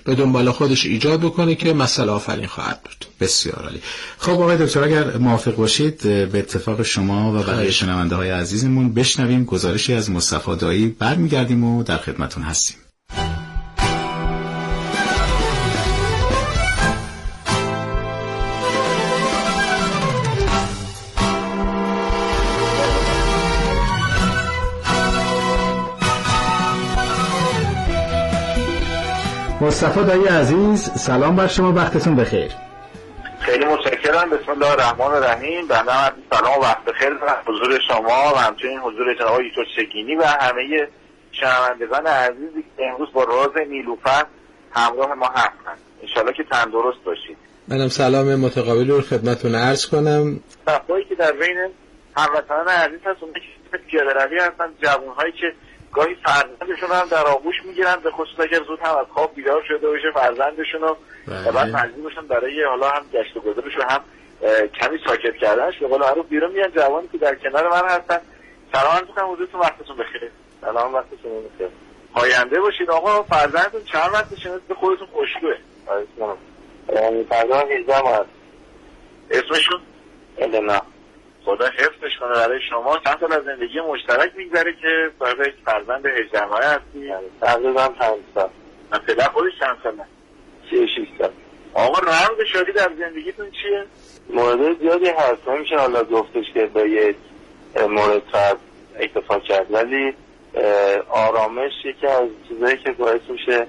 به دنبال خودش ایجاد بکنه که مسئله آفرین خواهد بود. بسیار عالی. خب آقای دکتر اگر موافق باشید به اتفاق شما و بقیه شنونده‌های عزیزمون بشنویم گزارشی از مصطفی دایی، برمیگردیم و در خدمتتون هستیم. مصطفی دایی عزیز، سلام بر شما، وقتتون بخیر. خیلی متشکرم. بسم الله الرحمن الرحیم. بنده هم سلام و وقت بخیر دارم حضور شما و همچنین حضور جناب یوسف شگینی و همه شنوندگان عزیزی که امروز با راز نیلوفر همراه ما هستند. انشالله که تندرست باشید. منم سلام متقابل رو خدمتتون عرض کنم. صفایی که در بین هموطنان عزیز هست، اون که پیاده‌روی هستن، جوان‌هایی که گاهی فرزندشون هم در آغوش میگیرن، به خصوص اگر زود هم از خواب بیدار شده باشه فرزندشون رو و بعد مجبورشن برای حالا هم گشت و گذارش و هم کمی ساکت کردنش به قول معروف بیرون میان. جوانی که در کنار من هستن، سلام میکنم حضورتون، وقتتون بخیر. سلام، وقتتون بخیر. پاینده باشید. آقا فرزندتون چند وقتشه؟ به خودتون خوشگوه. فرزند 18 ماه. اسمشون؟ نه. خدا حفظش کنه برای شما. چند سال از زندگی مشترک میگذره که صاحب فرزند 18 ماهه هستی؟ تقریبا 5 سال. پدر خودش چند ساله؟ 36 سال. آقا رمز شادی در زندگیتون چیه؟ مورد زیادی هست، نمیشه حالا گفتش که به یک مورد فرد اکتفا کرد، ولی آرامش یکی از چیزایی که باعث میشه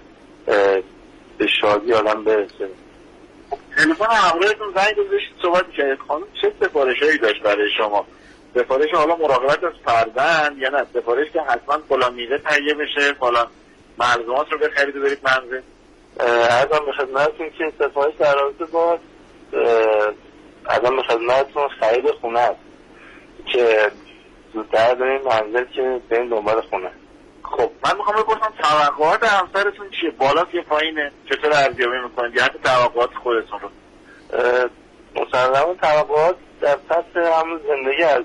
به شادی آدم برسه. تلفن همراهتون زنگ گذاشتید صحبت کردید، خانم چه سفارشایی داشت برای شما؟ سفارش حالا مراقبت از فرزند یا نه سفارش که حتما فلان میوه تهیه بشه، فلان ملزومات رو بخرید و برید منزل؟ ازم به خدمتتون که سفارش در رابطه با ازم به خدمتتون خرید خونه است که زودتر بریم منزل که بریم دنبال خونه. خب من میخوام بپرسم توقعات همسرتون چیه؟ بالاست یا پایینه؟ چطور ارزیابی میکنید یا حتی توقعات خودتون رو؟ مسلماً توقعات در سطح همون زندگی از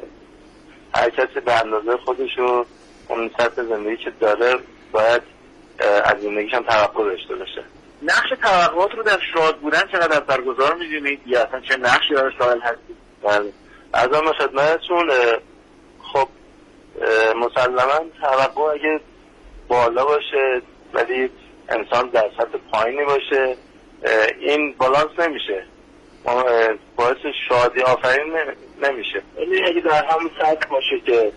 هر کسی به اندازه خودش و اون سطح زندگی که داره باید از زندگیش هم توقع داشته باشه. نقش توقعات رو در شاد بودن چقدر اثرگذار میدونید یا اصلا چه نقشی داره شامل هستید؟ بله. ازم به خدمتتون خب مسلماً توقع اگه بالا باشه ولی انسان در سطح پایینی باشه این بالانس نمیشه، باعث شادی آفرین نمیشه. ولی اگه در همون سطح باشه که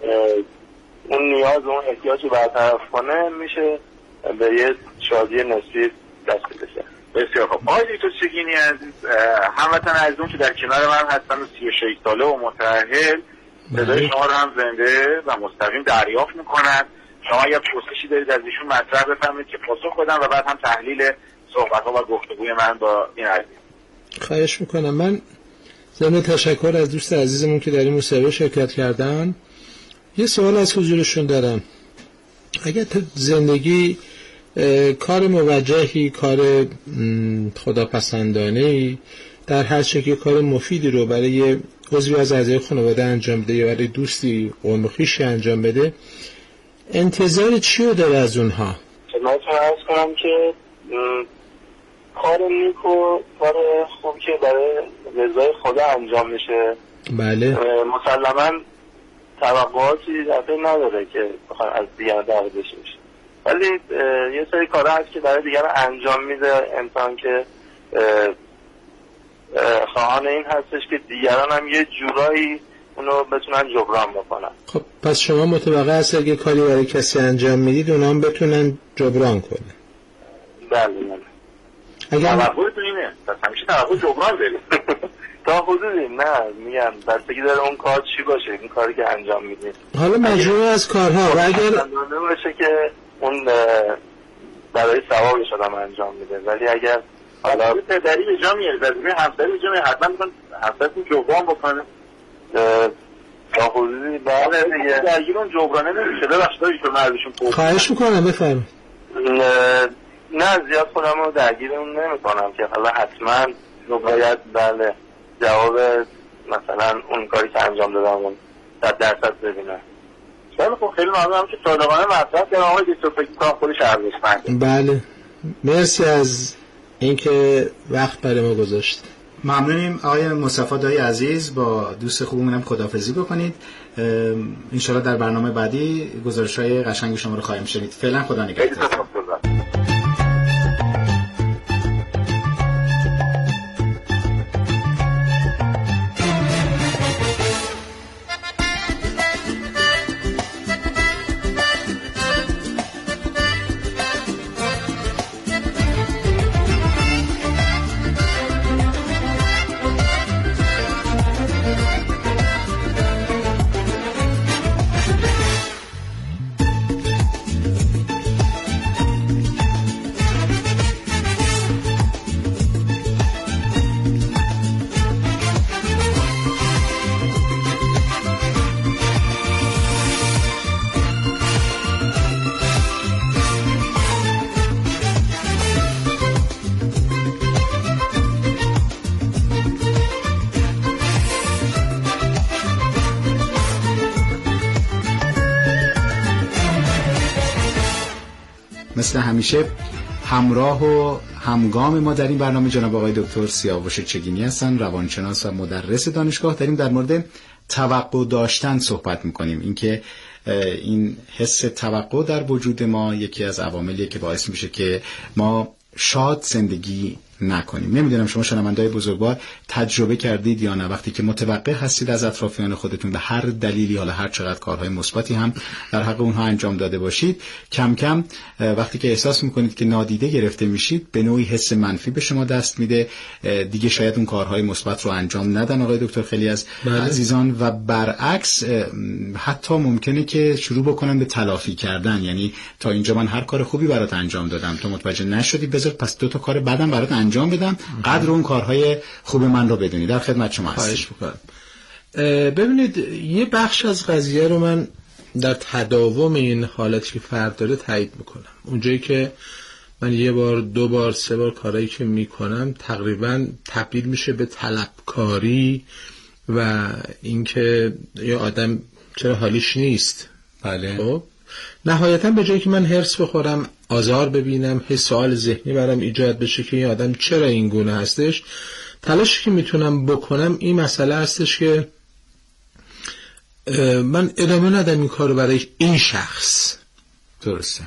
اون نیاز و اون احتیاج رو برطرف کنه میشه به یه شادی نسبی دست بشه. بسیار خب. آقای دکتر شگینی عزیز، هموطن عزیزم که در کنار من هستن و 36 ساله و متأهل صدای شما رو هم زنده و مستقیم دریافت میکنن. شما اگر پرسشی دارید از ایشون مطرح بفرمایید که پاسخ بدم و بعد هم تحلیل صحبت‌ها و گفتگوی من با این عزیز. خواهش میکنم. من ضمن تشکر از دوست عزیزمون که در این مصاحبه شرکت کردن یه سوال از حضورشون دارم. اگر تو زندگی کار موجهی، کار خداپسندانه‌ای در هر شکلی کار مفیدی رو برای عضوی از اعضای خانواده انجام بده یا برای دوستی قوم و خویشی انجام بده، انتظار چی رو داره از اونها؟ خدمتتون عرض کنم که کار نیک و کار خوب که برای رضای خدا انجام میشه بله مسلماً توقعاتی دفعه نداره که بخواد از دیگران دعوت بشه، ولی یه سری کارها هست که برای دیگران انجام میده انسان که خواهان این هستش که دیگران هم یه جورایی اونو بتونن جبران بکنن. خب پس شما متوقع هست اگه کاری برای کسی انجام میدید اونا هم بتونن جبران کنن؟ بله بله. اگر توقعتون اینه پس همیشه توقع جبران دارید؟ تا حدودی نه، میگم بستگی داره اون کار چی باشه، این کاری که انجام میدید. حالا مجموعه از کارها و اگر باشه که اون برای ثوابش آدم انجام میده، ولی اگر حالا پدری به جا میاره وظیفه همسری به جا میاره حتما میخوان همسرتون جبران بکنه. تا حدودی بله دیگه درگیر اون جبرانه نمیشه. ببخشید ایشون مردشون پرسید. خواهش میکنم بفرمایید. نه زیاد خودم رو درگیر اون نمیکنم که حالا حتما باید بله جواب مثلا اون کاری که انجام دادم اون 100% ببینم. خیلی خب، خیلی ممنونم که صادقانه مطرح کردن. آقای دکتر فکر می‌کنم خودش ارزشمنده. بله مرسی از اینکه وقت برای ما گذاشت. ممنونیم آقای مصطفی دایی عزیز. با دوست خوبمونم خداحافظی بکنید. انشالله در برنامه بعدی گزارش‌های قشنگ شما رو خواهیم شنید. فعلا خدا نگهدار. مثل همیشه همراه و همگام ما در این برنامه جناب آقای دکتر سیاوش چگینی هستن، روانشناس و مدرس دانشگاه. داریم در مورد توقع داشتن صحبت میکنیم. اینکه این حس توقع در وجود ما یکی از عواملیه که باعث میشه که ما شاد زندگی نکنیم. نمیدونم شما شنونده‌های بزرگوار تجربه کردید یا نه، وقتی که متوقع هستید از اطرافیان خودتون به هر دلیلی، حالا هر چقدر کارهای مثبتی هم در حق اونها انجام داده باشید، کم کم وقتی که احساس میکنید که نادیده گرفته میشید، به نوعی حس منفی به شما دست میده. دیگه شاید اون کارهای مثبت رو انجام ندن آقای دکتر خیلی از عزیزان، و برعکس حتی ممکنه که شروع بکنن به تلافی کردن. یعنی تا اینجا من هر کار خوبی برات انجام دادم، تو متوجه نشدی، بذار پس 2 تا کار بعدم برات انجام بدم، قدر اون کارهای خوب من رو بدونی. در خدمت شما هستم. خواهش می‌کنم. ببینید یه بخش از قضیه رو من در تداوم این حالتی که فرد داره تایید میکنم. اونجایی که من 1 بار 2 بار 3 بار کارهایی که میکنم تقریبا تبدیل میشه به طلبکاری و اینکه یه آدم چرا حالیش نیست. بله. خب نهایتا به جایی که من هرس بخورم، آزار ببینم، سوال ذهنی برام ایجاد بشه که این آدم چرا این گونه هستش، تلاشی که میتونم بکنم این مسئله هستش که من ادامه ندم این کارو برای این شخص. درسته.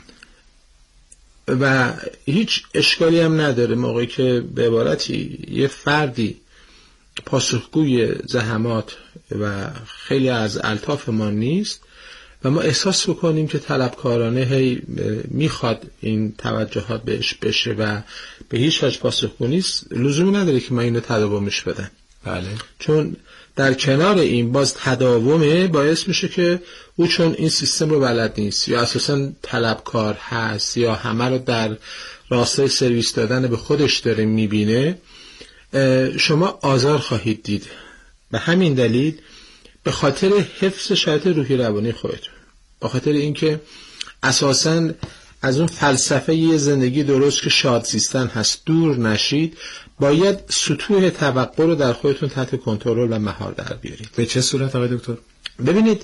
و هیچ اشکالی هم نداره موقعی که به عبارتی یه فردی پاسخگوی زحمات و خیلی از الطاف ما نیست و ما احساس بکنیم که طلبکارانه هی میخواد این توجهات بهش بشه و به هیچ وجه پاسخگو نیست، لزومی نداره که من اینو تداومش بدم. بله. چون در کنار این باز تداومه باعث میشه که او چون این سیستم رو بلد نیست یا اساساً طلبکار هست یا همه رو در راستای سرویس دادن به خودش داره میبینه، شما آزار خواهید دید. به همین دلیل به خاطر حفظ شرایط روحی روانی خودتون، به خاطر اینکه اساساً از اون فلسفه یه زندگی درست که شاد زیستن هست دور نشید، باید سطوح توقع رو در خودتون تحت کنترل و مهار در بیارید. به چه صورت آقای دکتر؟ ببینید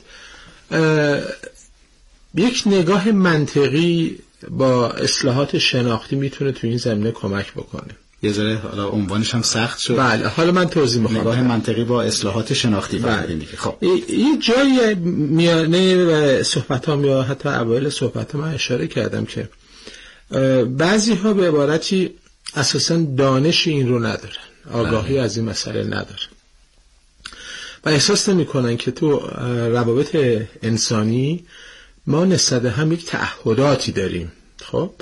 یک نگاه منطقی با اصلاحات شناختی میتونه تو این زمینه کمک بکنه. یه ذره حالا عنوانش هم سخت شد. بله، حالا من توضیح می‌خوام. نگاه منطقی با اصلاحات شناختی فرقی دیگه. خب یه جایی میانه صحبتام یا حتی اوایل صحبتام من اشاره کردم که بعضی‌ها به عبارتی اساساً دانش این رو ندارن، آگاهی از این مسئله ندارن و احساس نمی‌کنن که تو روابط انسانی ما نسبت هم یک تعهداتی داریم. خب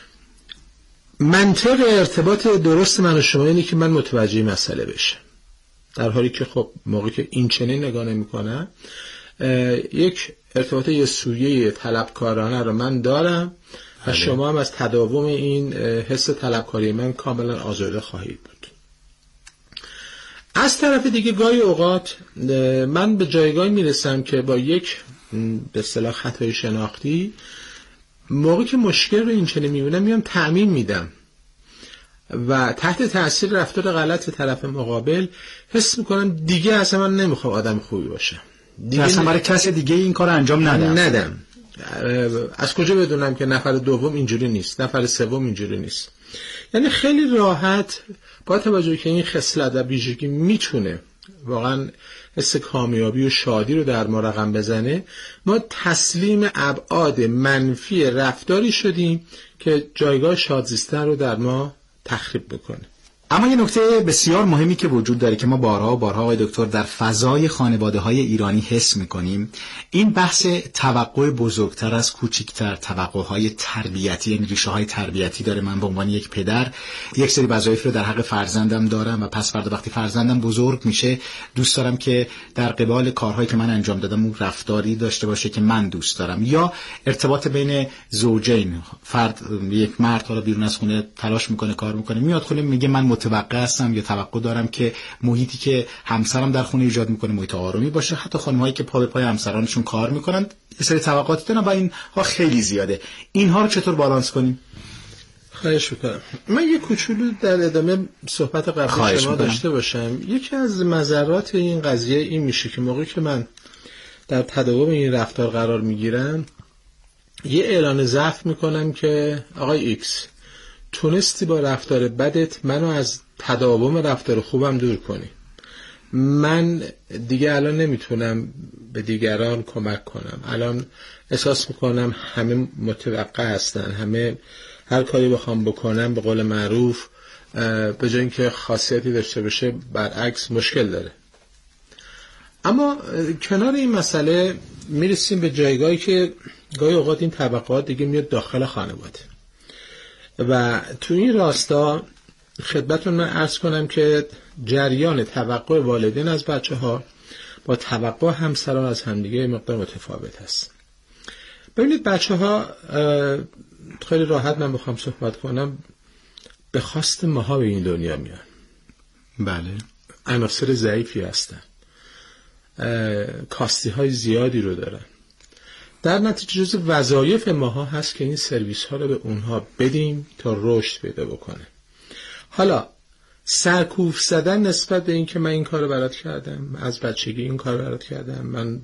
منطق ارتباط درست من و شما اینه که من متوجه مسئله بشم، در حالی که خب موقعی که این چنین نگاه نمی‌کنم یک ارتباط یه سویه طلبکارانه رو من دارم و شما هم از تداوم این حس طلبکاری من کاملا آزرده خواهید بود. از طرف دیگه گاهی اوقات من به جایگاهی میرسم که با یک به اصطلاح خطای شناختی موقعی که مشکل رو این چنین میبینم میام تعمیم میدم و تحت تأثیر رفتار غلط طرف مقابل حس میکنم دیگه اصلا من نمیخوام آدم خوبی باشم، دیگه اصلا برای کسی دیگه این کار انجام ندم. از کجا بدونم که نفر دوم اینجوری نیست، نفر سوم اینجوری نیست؟ یعنی خیلی راحت با توجه که این خصلت و ویژگی میتونه واقعا حس کامیابی و شادی رو در ما رقم بزنه، ما تسلیم ابعاد منفی رفتاری شدیم که جایگاه شادزیستن رو در ما تخریب بکنه. اما یه نکته بسیار مهمی که وجود داره که ما بارها و بارها آقای دکتر در فضای خانواده‌های ایرانی حس می‌کنیم، این بحث توقع بزرگتر از کوچکتر، توقع‌های تربیتی، یعنی ریشه‌های تربیتی داره. من به عنوان یک پدر یک سری وظایف رو در حق فرزندم دارم و پس فردا وقتی فرزندم بزرگ میشه دوست دارم که در قبال کارهایی که من انجام دادم اون رفتاری داشته باشه که من دوست دارم. یا ارتباط بین زوجین، فرد، یک مرد حالا بیرون از خونه تلاش میکنه، کار میکنه، میاد خونه میگه من متوقع هستم یا توقع دارم که محیطی که همسرم در خونه ایجاد میکنه محیط آرومی باشه. حتی خانم‌هایی که پا به پای همسرانشون کار میکنن یه سری توقعاتی دارن و اینها خیلی زیاده. اینها رو چطور بالانس کنیم؟ خواهش میکنم. من یه کوچولو در ادامه صحبت قبل شما داشته باشم. یکی از مضرات این قضیه این میشه که موقعی که من در تداوم این رفتار قرار میگیرم یه اعلان ضعف میکنم که آقای ایکس تونستی با رفتار بدت منو از تداوم رفتار خوبم دور کنی، من دیگه الان نمیتونم به دیگران کمک کنم، الان احساس میکنم همه متوقع هستن، همه هر کاری بخوام بکنم به قول معروف به جای اینکه خاصیتی داشته باشه برعکس مشکل داره. اما کنار این مسئله میرسیم به جایگاهی که گاهی اوقات این طبقات دیگه میاد داخل خانواده و تو این راستا خدمتتون من عرض کنم که جریان توقع والدین از بچه‌ها با توقع همسران از همدیگه مقدار متفاوت هست. ببینید بچه‌ها خیلی راحت من بخوام صحبت کنم به خواست ماها به این دنیا میان. بله. عناصر ضعیفی هستن، کاستی های زیادی رو دارن. در نتیجه جز وظایف ماها هست که این سرویس ها رو به اونها بدیم تا رشد پیدا بکنه. حالا سرکوف زدن نسبت به این که من این کار رو برات کردم، از بچگی این کار رو برات کردم، من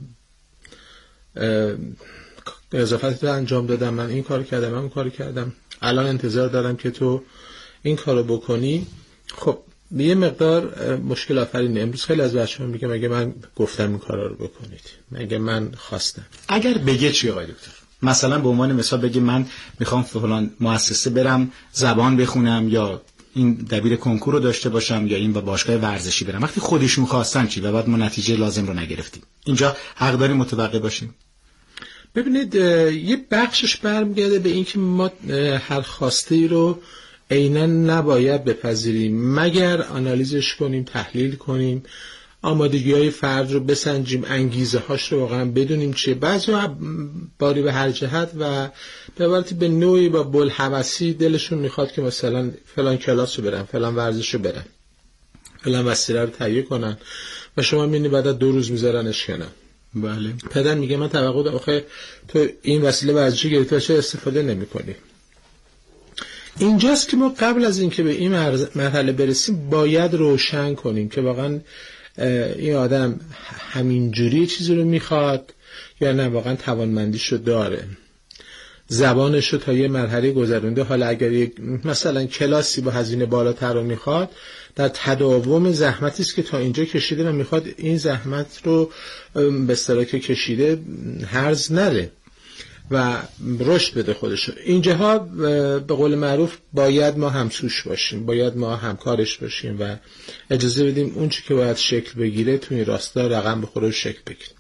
اضافت رو انجام دادم، من این کار کردم، من اون کار کردم، الان انتظار دارم که تو این کار رو بکنی. خب به یه مقدار مشکل آفرینه. امروز خیلی از بچه‌ها میگه مگه من گفتم این کارا رو بکنید، مگه من خواستم. اگر بگه چی آقای دکتر؟ مثلا به عنوان مثال بگه من میخوام فلان مؤسسه برم زبان بخونم یا این دبیر کنکور رو داشته باشم یا این با باشگاه ورزشی برم، وقتی خودشون خواستن چی و بعد ما نتیجه لازم رو نگرفتیم، اینجا حق داریم متوقع باشیم؟ ببینید یه بخشش برمیگرده به این که ما هر خواسته رو عیناً نباید بپذیریم مگر آنالیزش کنیم، تحلیل کنیم، آمادگی‌های فرد رو بسنجیم، انگیزه هاش رو واقعا بدونیم چیه. بعضی‌ها باری به هر جهت و به عبارتی به نوعی با بلحوثی دلشون میخواد که مثلا فلان کلاس رو برن، فلان ورزش رو برن، فلان وسیله رو تهیه کنن و شما می‌بینید بعد از 2 روز میذارنش کنن. بله. پدر میگه من توقع دارم آخه تو این وسیله ورزشی گرفتی چرا استفاده نمی‌کنی؟ اینجاست که ما قبل از اینکه به این مرحله برسیم باید روشن کنیم که واقعا این آدم همینجوری چیزی رو میخواد یا نه واقعا توانمندیشو داره، زبانشو تا یه مرحله گذرونده. حالا اگر یک مثلا کلاسی با هزینه بالاتر رو میخواد، در تداوم زحمتی است که تا اینجا کشیده و میخواد این زحمت رو به اصطلاح که کشیده هرز نره و رشد بده خودشو. اینجاها به قول معروف باید ما همسوش باشیم، باید ما همکارش باشیم و اجازه بدیم اون چی که باید شکل بگیره تو این راستا رقم بخوره و شکل بگیره.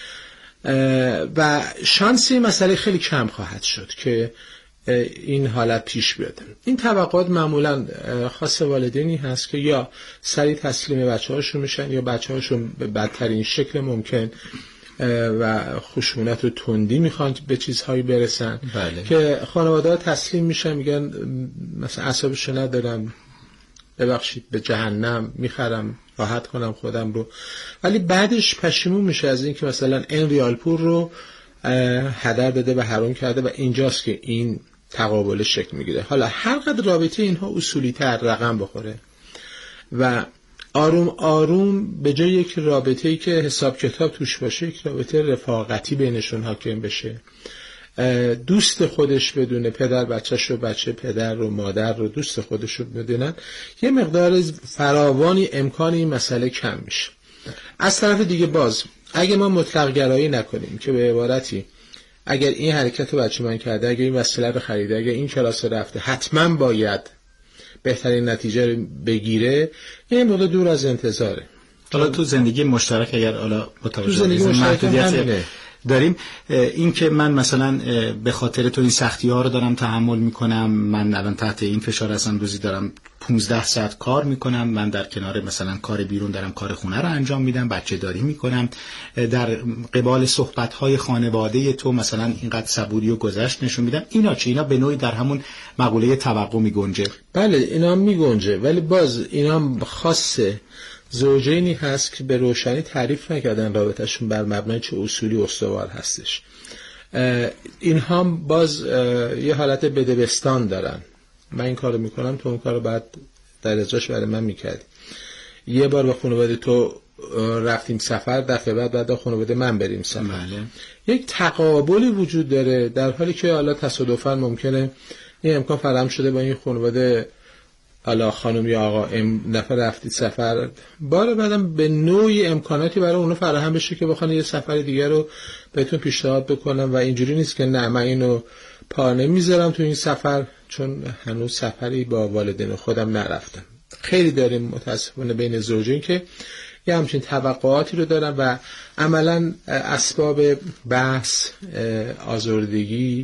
و شانسی مسئله خیلی کم خواهد شد که این حالت پیش بیاد. این توقعات معمولا خاص والدینی هست که یا سریع تسلیم بچه‌هاشون میشن یا بچه‌هاشون به بدترین شکل ممکن و خشونت و تندی میخوان به چیزهایی برسن. بله. که خانواده ها تسلیم میشن، میگن مثلا اعصابشو ندارم، ببخشید به جهنم میخرم راحت کنم خودم رو، ولی بعدش پشیمون میشه از این که مثلا این ریال پول رو هدر داده و حرام کرده و اینجاست که این تقابل شکل میگیره. حالا هر قدر رابطه اینها اصولی تر رقم بخوره و آروم آروم به جای یک رابطه‌ای که حساب کتاب توش باشه یک رابطه رفاقتی بینشون حاکم بشه، دوست خودش بدونه، پدر بچهش رو، بچه پدر رو، مادر رو، دوست خودش رو بدونن، یه مقدار فراوانی امکان این مسئله کم میشه. از طرف دیگه باز اگه ما مطلق گرایی نکنیم که به عبارتی اگر این حرکت رو بچه من کرده، اگر این وسیله رو خریده، اگر این کلاس رو رفته، حتما باید بهترین نتیجه رو بگیره، این موضوع دور از انتظاره. حالا تو زندگی مشترک اگر حالا متوجه محدودیت داریم، این که من مثلا به خاطر تو این سختی ها رو دارم تحمل میکنم، من الان تحت این فشار هستم، روزی دارم 15 ساعت کار میکنم، من در کنار مثلا کار بیرون دارم کار خونه رو انجام میدم، بچه داری میکنم، در قبال صحبت های خانواده تو مثلا اینقدر صبوری و گذشت نشون میدم، اینا چه؟ اینا به نوعی در همون مقوله توقع میگنجه. بله اینا میگنجه، ولی باز اینا خاصه زوجینی هست که به روشنی تعریف نکردن رابطهشون بر مبنای چه اصولی استوار هستش. اینها باز یه حالت بدبستان دارن، من این کارو میکنم تو اون کارو بعد در ازاش برای من میکردی. یه بار با خانواده تو رفتیم سفر، دفعه بعد خانواده من بریم سفر. بله. یک تقابلی وجود داره، در حالی که حالا تصادفاً ممکنه این امکان فراهم شده با این خانواده، حالا خانم یا آقا نفر رفتید سفر، بار بعدم به نوعی امکاناتی برای اونو فراهم بشه که بخوان یه سفر دیگر رو بهتون پیشنهاد بکنم و اینجوری نیست که نه من اینو پا نمیذارم تو این سفر چون هنوز سفری با والدین خودم نرفتم. خیلی داریم متاسفانه بین زوجین که یه همچین توقعاتی رو دارن و عملاً اسباب بحث، آزردگی،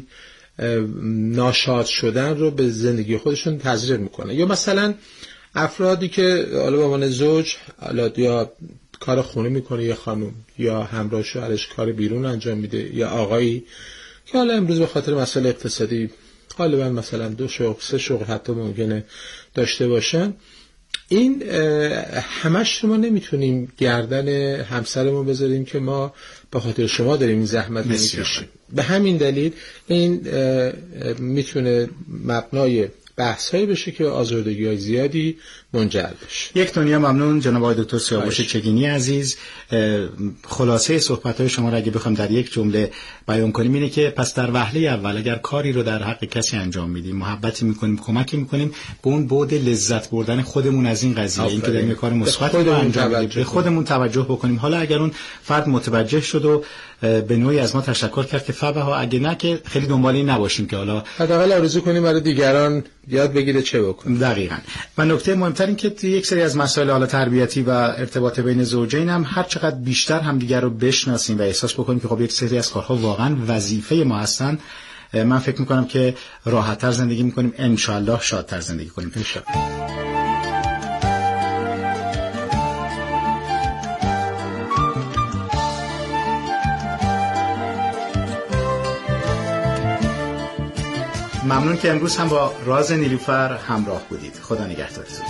ناشاد شدن رو به زندگی خودشون تزریق میکنن. یا مثلا افرادی که حالا به عنوان زوج حالا یا کار خونه میکنه، یا خانم یا همراه شوهرش کار بیرون انجام میده، یا آقایی که حالا امروز به خاطر مسائل اقتصادی غالبا مثلا 2 شغل 3 شغل حتی ممکنه داشته باشن، این همش ما نمیتونیم گردن همسرمون بذاریم که ما به خاطر شما داریم این زحمت میکشیم. به همین دلیل این میتونه مبنای بحث‌هایی بشه که آزردگی‌های زیادی منجر بشه. یک دنیا ممنون جناب آقای دکتر سیاوش چگینی عزیز. خلاصه صحبت‌های شما را اگه بخوام در یک جمله بیان کنیم اینه که پس در وهله اول اگر کاری رو در حق کسی انجام میدیم، محبتی میکنیم، کمکی میکنیم، به اون بعد لذت بردن خودمون از این قضیه، این که داریم کار مثبت رو انجام میدیم، به خودمون توجه بکنیم. حالا اگر اون فرد متوجه شد و به نوعی از ما تشکر کرد که فبها، اگه نه که خیلی دنبال این نباشیم که حالا حداقل آرزو کنیم برای دیگران یاد بگیره چه بکنه. دقیقاً. و نکته مهمتر این که یک سری از مسائل حالا تربیتی و ارتباط بین زوجین هم هر چقدر بیشتر همدیگر رو بشناسیم و احساس بکنیم که خب یک سری از کارها واقعاً وظیفه ما هستن، من فکر می‌کنم که راحت‌تر زندگی می‌کنیم، ان شاءالله شادتر زندگی کنیم. ان شاءالله. ممنون که امروز هم با راز نیلوفر همراه بودید. خدا نگهدارتون.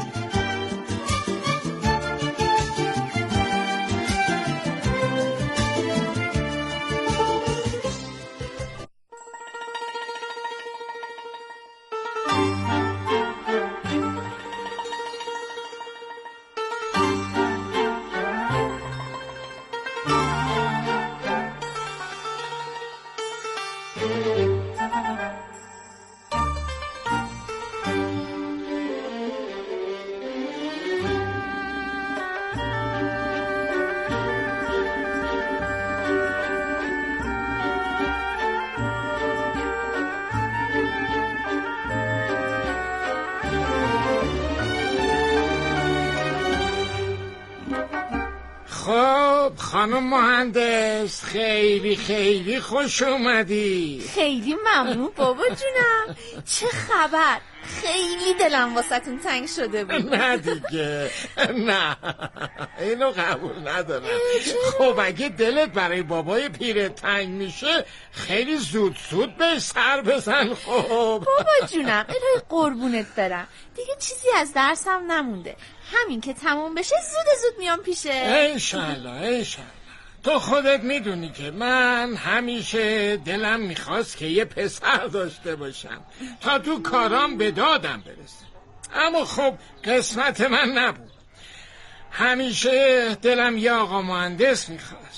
خانم مهندس خیلی خیلی خوش اومدی. خیلی ممنون بابا جونم. چه خبر؟ خیلی دلم واسهتون تنگ شده بود. نه دیگه نه، اینو قبول ندارم. خب اگه دلت برای بابای پیرت تنگ میشه خیلی زود به سر بزن. خب بابا جونم الهی قربونت برم، دیگه چیزی از درسم نمونده، همین که تموم بشه زود میام پیشه. انشالله. تو خودت میدونی که من همیشه دلم میخواست که یه پسر داشته باشم تا تو کارام به دادم برسه، اما خب قسمت من نبود. همیشه دلم یه آقا مهندس میخواست،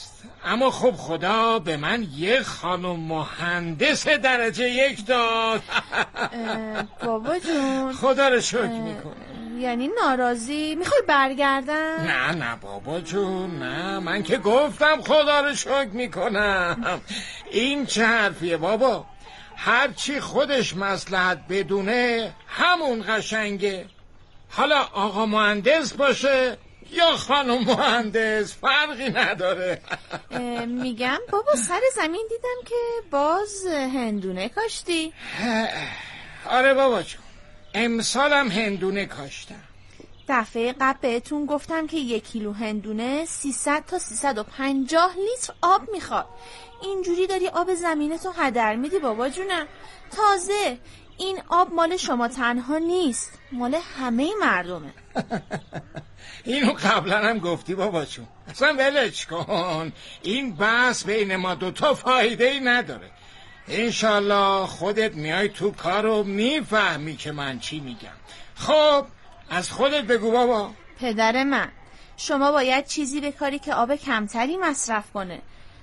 اما خب خدا به من یه خانم مهندس درجه 1 داد. بابا جون خدا رو شکر میکنه. یعنی ناراضی؟ میخوای برگردم؟ نه بابا جون، نه، من که گفتم خدا رو شکر میکنم. این چه حرفیه بابا؟ هرچی خودش مصلحت بدونه همون قشنگه. حالا آقا مهندس باشه یا خانم مهندس فرقی نداره. میگم بابا سر زمین دیدم که باز هندونه کاشتی. آره بابا جون، امسالم هندونه کاشتم. دفعه قبل بهتون گفتم که 1 کیلو هندونه 300 تا 350 لیتر آب میخواد. اینجوری داری آب زمینتو هدر میدی بابا جونم. تازه این آب مال شما تنها نیست، مال همه مردمه. اینو قبلا هم گفتی بابا جون، اصلا ولش کن. این بحث بین ما دوتا فایده ای نداره. انشالله خودت میای تو کارو میفهمی که من چی میگم. خب از خودت بگو بابا. پدر من، شما باید چیزی بکاری که آب کمتری مصرف کنه.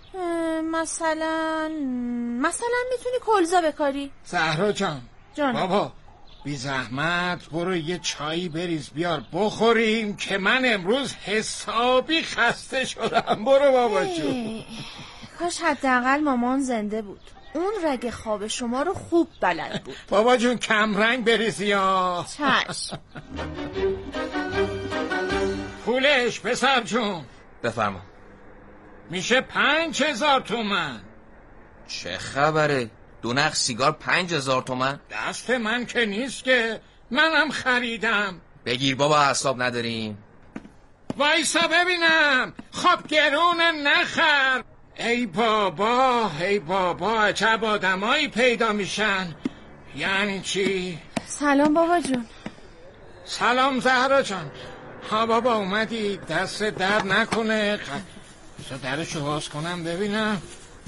مثلا میتونی کلزا بکاری. زهرا جان بابا بی زحمت برو یه چایی بریز بیار بخوریم که من امروز حسابی خسته شدم. برو بابا جون. کاش حداقل مامان زنده بود، اون رگ خواب شما رو خوب بلد بود. بابا جون کم رنگ بریزی ها. چشم. پولش پسر جون. بفرما. میشه 5000 تومن. چه خبره؟ 2 نخ سیگار 5000 تومن؟ دست من که نیست که، منم خریدم. بگیر بابا، حساب نداریم. وایسا ببینم. خب گرونه نخر. ای بابا عجب آدمایی پیدا میشن. یعنی چی؟ سلام بابا جون. سلام زهرا جان. ها بابا اومدی، دست درد نکنه. درشو باز کنم ببینم.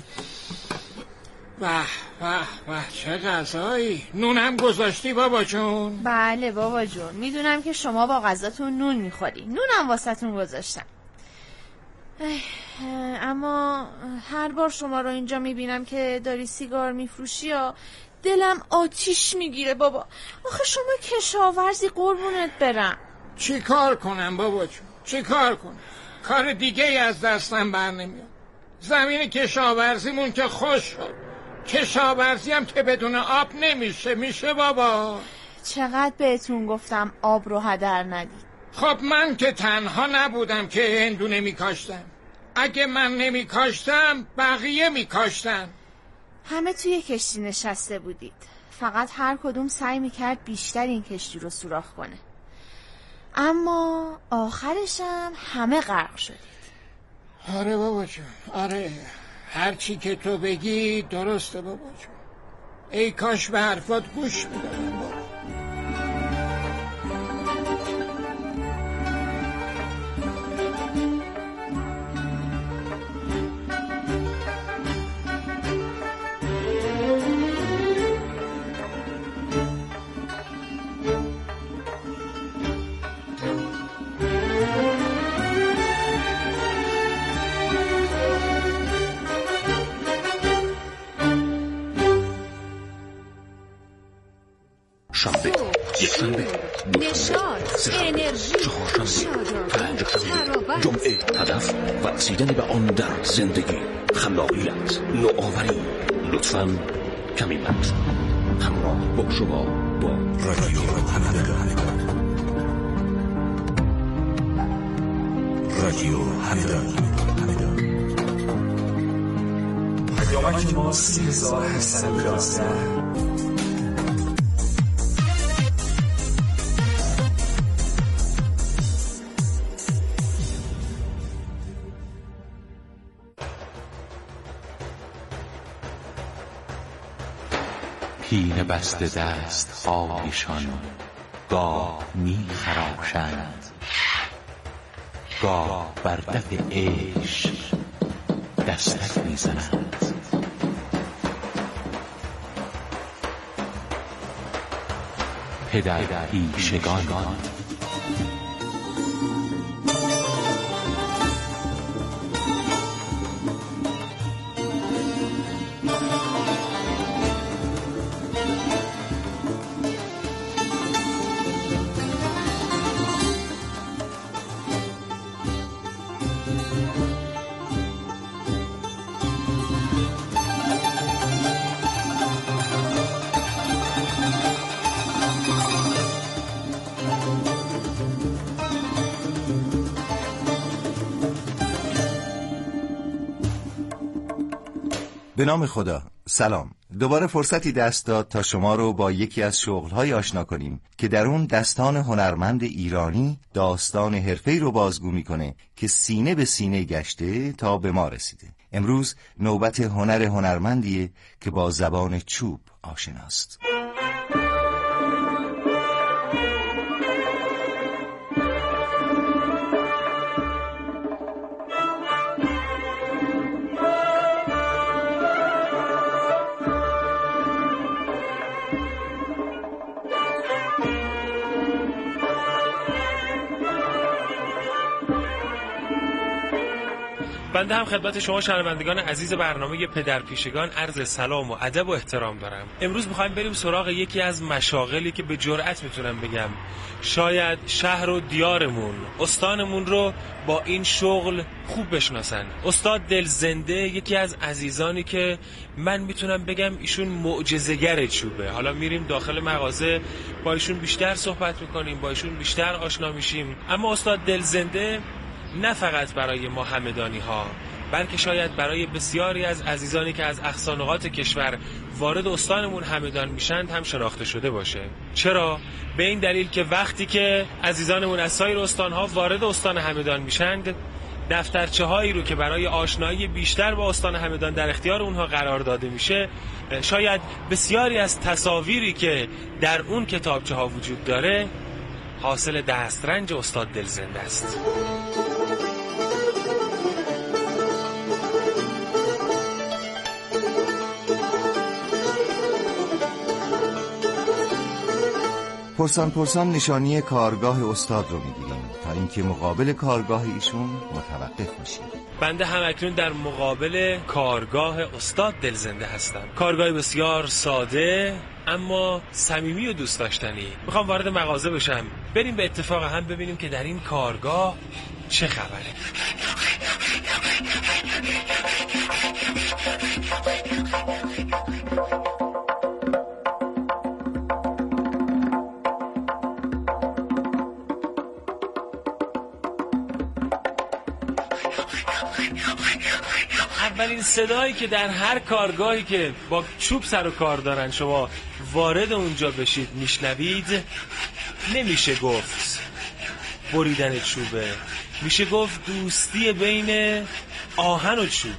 واه چه غذایی. نونم گذاشتی بابا جون؟ بله بابا جون، میدونم که شما با غذاتون نون میخوری، نونم واسهتون گذاشتم. اما هر بار شما رو اینجا میبینم که داری سیگار میفروشی یا دلم آتیش میگیره بابا. آخه شما کشاورزی، قربونت برم. چی کار کنم بابا جون؟ چی کار کنم؟ کار دیگه ای از دستم بر نمیاد. زمین کشاورزیمون که خوش شد. کشاورزی هم که بدون آب میشه بابا. چقدر بهتون گفتم آب رو هدر ندید. خب من که تنها نبودم که هندونه میکاشتم. اگه من نمیکاشتم بقیه میکاشتن. همه توی کشتی نشسته بودید، فقط هر کدوم سعی میکرد بیشتر این کشتی رو سوراخ کنه. اما آخرشم همه غرق شدید. آره بابا جون، آره. هرچی که تو بگی درسته بابا جون. ای کاش به حرفات گوش میدادم بابا. شنبه، یکشنبه، نشاط، انرژی، شادی، جمعه، هدف ورسیدن به آن در زندگی، خلاقیت، نوآوری. لطفاً کمی وقت همراه با شما با رادیو همدان. رادیو همدان. پیامک ما 3811. پینه بسته دست خواهیشان گاه می خراشند، گاه بر دف عشق دستک می زنند. پدر پیشگان به نام خدا. سلام. دوباره فرصتی دست داد تا شما رو با یکی از شغل‌های آشنا کنیم که در اون دستان هنرمند ایرانی داستان حرفه‌ای رو بازگو می‌کنه که سینه به سینه گشته تا به ما رسیده. امروز نوبت هنرمندیه که با زبان چوب آشناست. بنده هم خدمت شما شنوندگان عزیز برنامه پدرپیشگان عرض سلام و ادب و احترام دارم. امروز می‌خوایم بریم سراغ یکی از مشاغلی که به جرئت میتونم بگم شاید شهر و دیارمون، استانمون رو با این شغل خوب بشناسن. استاد دلزنده یکی از عزیزانی که من میتونم بگم ایشون معجزه‌گر چوبه. حالا میریم داخل مغازه با ایشون بیشتر صحبت میکنیم، با ایشون بیشتر آشنا میشیم. اما استاد دلزنده نه فقط برای ما همدانی ها، بلکه شاید برای بسیاری از عزیزانی که از اقصا نقاط کشور وارد استانمون همدان میشند هم شناخته شده باشه. چرا؟ به این دلیل که وقتی که عزیزانمون از سایر استانها وارد استان همدان میشند، دفترچه هایی رو که برای آشنایی بیشتر با استان همدان در اختیار اونها قرار داده میشه، شاید بسیاری از تصاویری که در اون کتابچه ها وجود داره حاصل دسترنج استاد دلزنده است. پرسان نشانی کارگاه استاد رو میگیریم تا اینکه مقابل کارگاه ایشون متوقف میشیم. بنده هم اکنون در مقابل کارگاه استاد دلزنده هستم. کارگاه بسیار ساده اما صمیمی و دوست داشتنی. میخوام وارد مغازه بشم، بریم به اتفاق هم ببینیم که در این کارگاه چه خبره. اولین صدایی که در هر کارگاهی که با چوب سر و کار دارن شما وارد اونجا بشید میشنوید، نمیشه گفت بریدن چوبه، میشه گفت دوستی بین آهن و چوبه.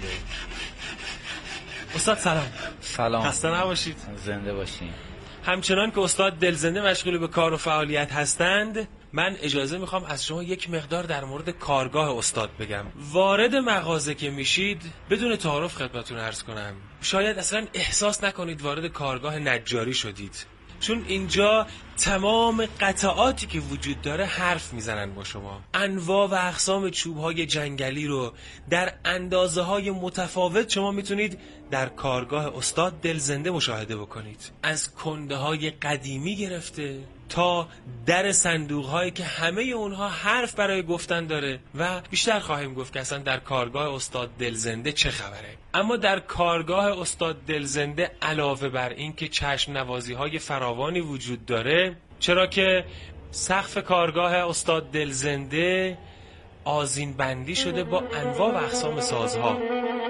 استاد سلام. خسته نباشید. زنده باشین. همچنان که استاد دلزنده مشغول به کار و فعالیت هستند، من اجازه میخوام از شما یک مقدار در مورد کارگاه استاد بگم. وارد مغازه که میشید بدون تعارف خدمتتون عرض کنم، شاید اصلا احساس نکنید وارد کارگاه نجاری شدید، چون اینجا تمام قطعاتی که وجود داره حرف میزنن با شما. انواع و اقسام چوب‌های جنگلی رو در اندازه‌های متفاوت شما میتونید در کارگاه استاد دلزنده مشاهده بکنید. از کنده‌های قدیمی گرفته تا در صندوق‌هایی که همه اونها حرف برای گفتن داره و بیشتر خواهیم گفت که اصلا در کارگاه استاد دلزنده چه خبره. اما در کارگاه استاد دلزنده علاوه بر این که چشم نوازی‌های فراوانی وجود داره، چرا که سقف کارگاه استاد دلزنده آذین بندی شده با انواع و اقسام سازها.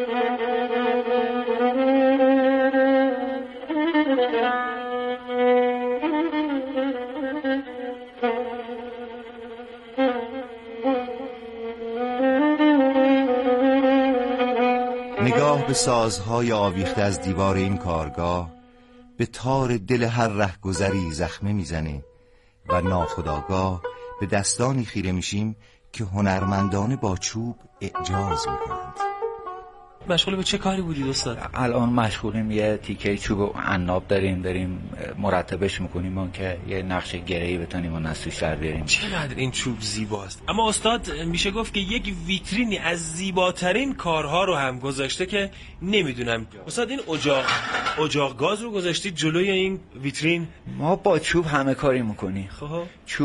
نگاه به سازهای آویخته از دیوار این کارگاه به تار دل هر رهگذری زخمه میزنه و ناخودآگاه به دستانی خیره میشیم که هنرمندانه با چوب اعجاز میکنند. مشغول به چه کاری بودید استاد؟ الان مشغولیم یه تیکه چوب و عناب داریم مرتبش میکنیم که یه نقش گره‌ای بتونیم و نسوش در بیاریم. چقدر این چوب زیباست. اما استاد میشه گفت که یک ویترینی از زیباترین کارها رو هم گذاشته که نمیدونم. استاد این اجاق گاز رو گذاشتید جلوی این ویترین؟ ما با چوب همه کاری میکنیم. خب